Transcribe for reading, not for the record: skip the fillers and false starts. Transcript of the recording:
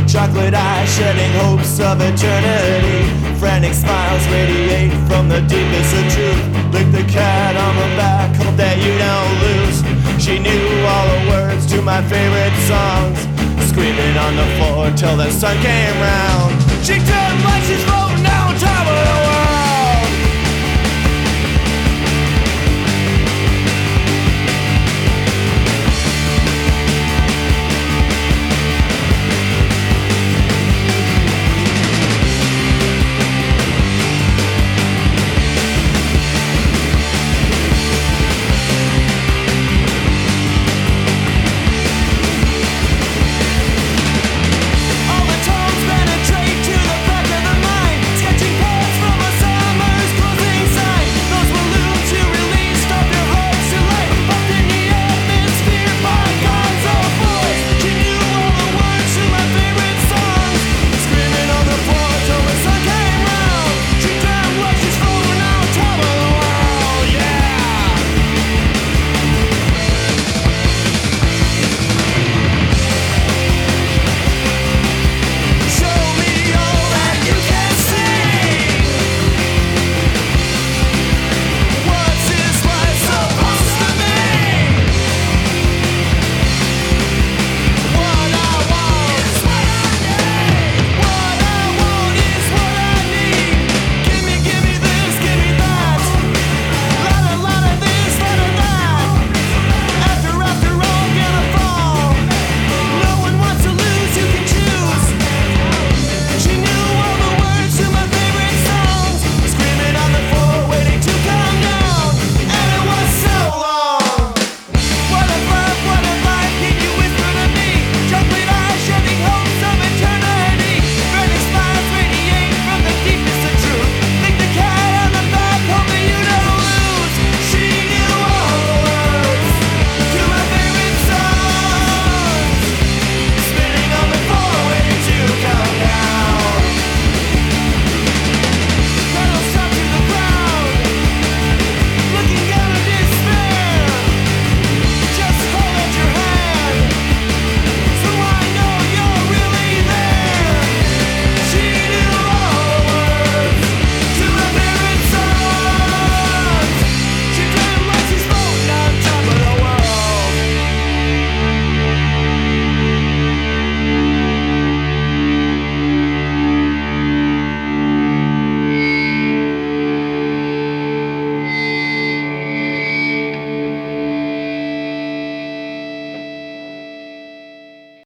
Chocolate eyes shedding hopes of eternity. Frantic smiles radiate from the deepest of truth. Lick the cat on the back, hope that you don't lose. She knew all the words to my favorite songs, screaming on the floor till the sun came round. She took what she's for.